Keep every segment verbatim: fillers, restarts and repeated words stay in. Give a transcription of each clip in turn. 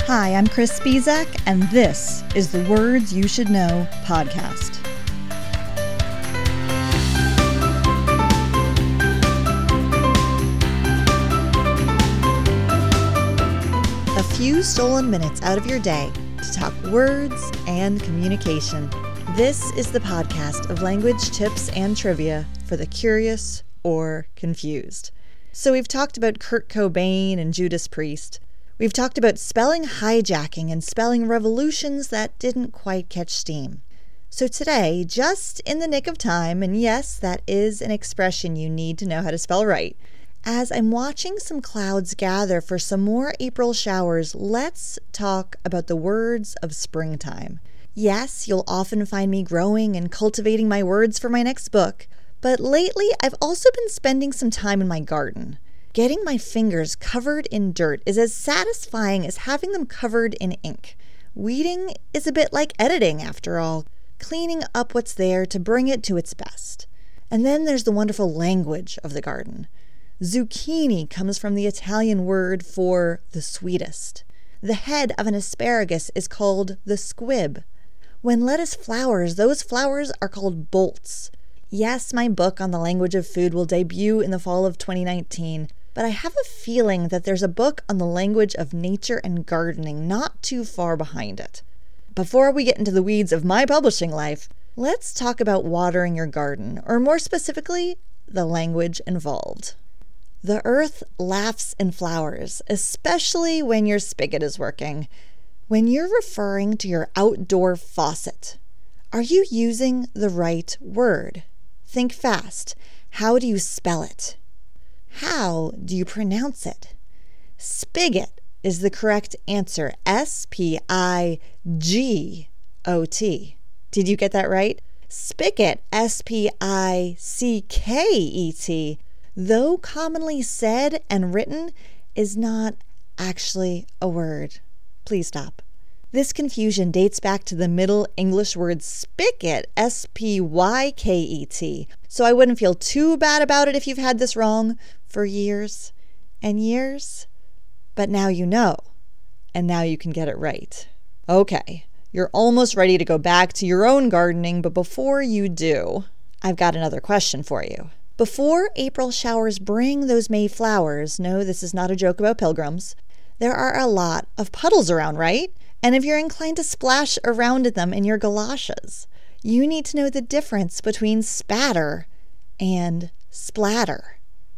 Hi, I'm Chris Spizak, and this is the Words You Should Know podcast. A few stolen minutes out of your day to talk words and communication. This is the podcast of language tips and trivia for the curious or confused. So we've talked about Kurt Cobain and Judas Priest. We've talked about spelling hijacking and spelling revolutions that didn't quite catch steam. So today, just in the nick of time, and yes, that is an expression you need to know how to spell right, as I'm watching some clouds gather for some more April showers, let's talk about the words of springtime. Yes, you'll often find me growing and cultivating my words for my next book, but lately I've also been spending some time in my garden. Getting my fingers covered in dirt is as satisfying as having them covered in ink. Weeding is a bit like editing, after all, cleaning up what's there to bring it to its best. And then there's the wonderful language of the garden. Zucchini comes from the Italian word for the sweetest. The head of an asparagus is called the squib. When lettuce flowers, those flowers are called bolts. Yes, my book on the language of food will debut in the fall of twenty nineteen, but I have a feeling that there's a book on the language of nature and gardening not too far behind it. Before we get into the weeds of my publishing life, let's talk about watering your garden, or more specifically, the language involved. The earth laughs in flowers, especially when your spigot is working. When you're referring to your outdoor faucet, are you using the right word? Think fast. How do you spell it? How do you pronounce it? Spigot is the correct answer. S P I G O T. Did you get that right? Spigot, S P I C K E T, though commonly said and written, is not actually a word. Please stop. This confusion dates back to the Middle English word spigot, S P Y K E T, so I wouldn't feel too bad about it if you've had this wrong for years and years. But now you know, and now you can get it right. Okay, you're almost ready to go back to your own gardening, but before you do, I've got another question for you. Before April showers bring those May flowers, no, this is not a joke about pilgrims, there are a lot of puddles around, right? And if you're inclined to splash around in them in your galoshes, you need to know the difference between spatter and splatter.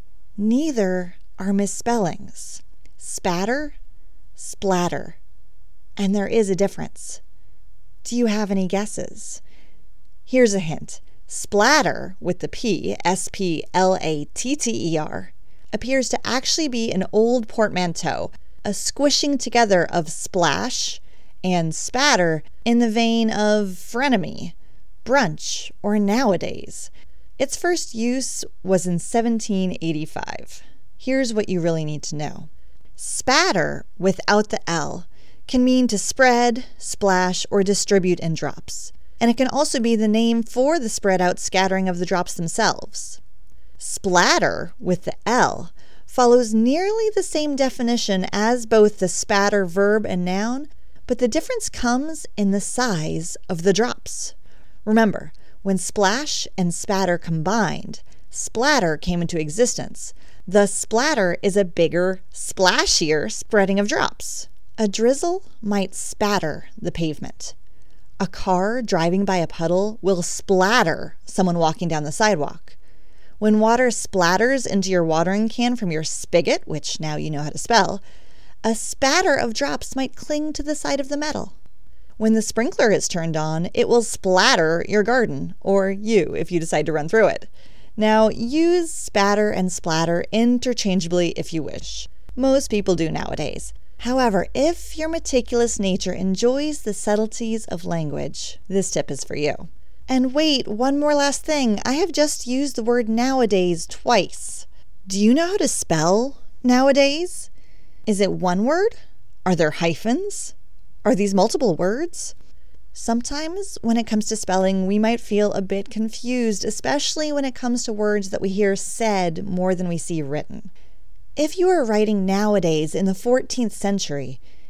Neither are misspellings. Spatter, splatter. And there is a difference. Do you have any guesses? Here's a hint. Splatter, with the P, S P L A T T E R, appears to actually be an old portmanteau, a squishing together of splash and spatter in the vein of frenemy, brunch, or nowadays. Its first use was in seventeen eighty-five. Here's what you really need to know. Spatter, without the L, can mean to spread, splash, or distribute in drops. And it can also be the name for the spread out scattering of the drops themselves. Splatter, with the L, follows nearly the same definition as both the spatter verb and noun, but the difference comes in the size of the drops. Remember, when splash and spatter combined, splatter came into existence. The splatter is a bigger, splashier spreading of drops. A drizzle might spatter the pavement. A car driving by a puddle will splatter someone walking down the sidewalk. When water splatters into your watering can from your spigot, which now you know how to spell, a spatter of drops might cling to the side of the metal. When the sprinkler is turned on, it will splatter your garden, or you if you decide to run through it. Now, use spatter and splatter interchangeably if you wish. Most people do nowadays. However, if your meticulous nature enjoys the subtleties of language, this tip is for you. And wait, one more last thing. I have just used the word nowadays twice. Do you know how to spell nowadays? Is it one word? Are there hyphens? Are these multiple words? Sometimes when it comes to spelling, we might feel a bit confused, especially when it comes to words that we hear said more than we see written. If you are writing nowadays in the fourteenth century,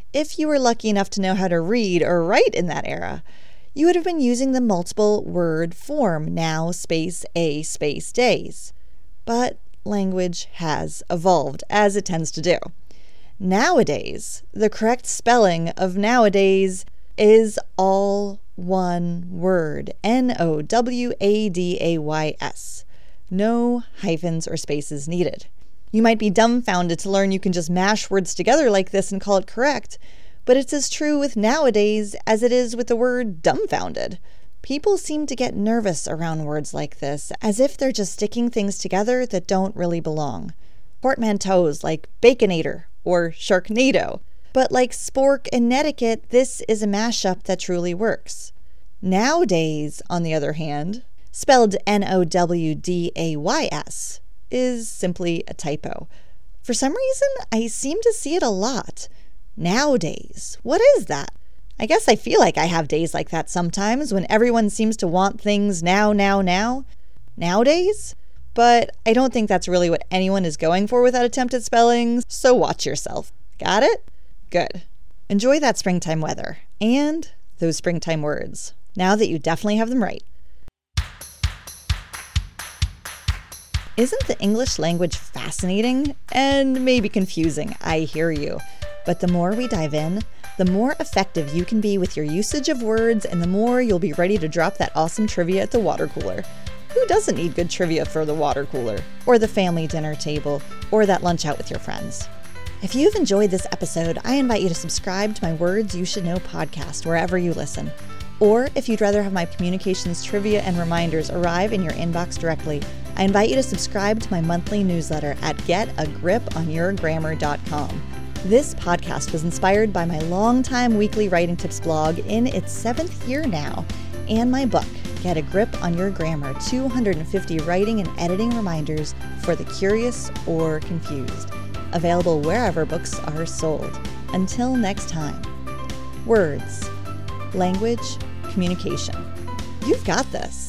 if you were lucky enough to know how to read or write in that era, you would have been using the multiple word form, now space a space days. But language has evolved, as it tends to do. Nowadays, the correct spelling of nowadays is all one word, N O W A D A Y S. No hyphens or spaces needed. You might be dumbfounded to learn you can just mash words together like this and call it correct, but it's as true with nowadays as it is with the word dumbfounded. People seem to get nervous around words like this, as if they're just sticking things together that don't really belong. Portmanteaus like baconator or sharknado. But like spork and netiquette, this is a mashup that truly works. Nowadays, on the other hand, spelled N O W D A Y S, is simply a typo. For some reason, I seem to see it a lot. Nowadays, what is that? I guess I feel like I have days like that sometimes when everyone seems to want things now, now, now. Nowadays? But I don't think that's really what anyone is going for with that attempt at spelling, so watch yourself. Got it? Good. Enjoy that springtime weather and those springtime words, now that you definitely have them right. Isn't the English language fascinating and maybe confusing? I hear you. But the more we dive in, the more effective you can be with your usage of words, and the more you'll be ready to drop that awesome trivia at the water cooler. Who doesn't need good trivia for the water cooler, or the family dinner table, or that lunch out with your friends? If you've enjoyed this episode, I invite you to subscribe to my Words You Should Know podcast wherever you listen. Or if you'd rather have my communications trivia and reminders arrive in your inbox directly, I invite you to subscribe to my monthly newsletter at get a grip on your grammar dot com. This podcast was inspired by my longtime weekly writing tips blog in its seventh year now, and my book, Get a Grip on Your Grammar, two hundred fifty writing and editing reminders for the curious or confused. Available wherever books are sold. Until next time, words, language, communication. You've got this.